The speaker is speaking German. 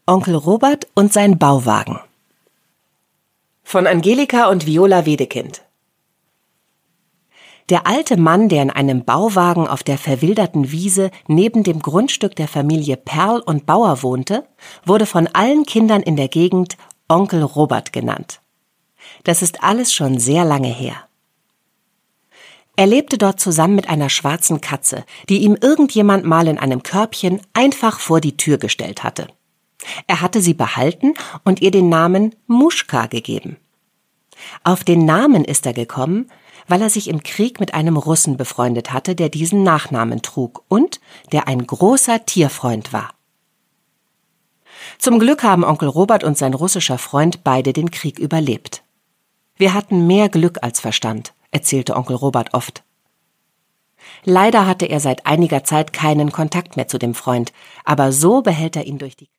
Onkel Robert und sein Bauwagen. Von Angelika und Viola Wedekind. Der alte Mann, der in einem Bauwagen auf der verwilderten Wiese neben dem Grundstück der Familie Perl und Bauer wohnte, wurde von allen Kindern in der Gegend Onkel Robert genannt. Das ist alles schon sehr lange her. Er lebte dort zusammen mit einer schwarzen Katze, die ihm irgendjemand mal in einem Körbchen einfach vor die Tür gestellt hatte. Er hatte sie behalten und ihr den Namen Muschka gegeben. Auf den Namen ist er gekommen, weil er sich im Krieg mit einem Russen befreundet hatte, der diesen Nachnamen trug und der ein großer Tierfreund war. Zum Glück haben Onkel Robert und sein russischer Freund beide den Krieg überlebt. Wir hatten mehr Glück als Verstand, erzählte Onkel Robert oft. Leider hatte er seit einiger Zeit keinen Kontakt mehr zu dem Freund, aber so behält er ihn durch die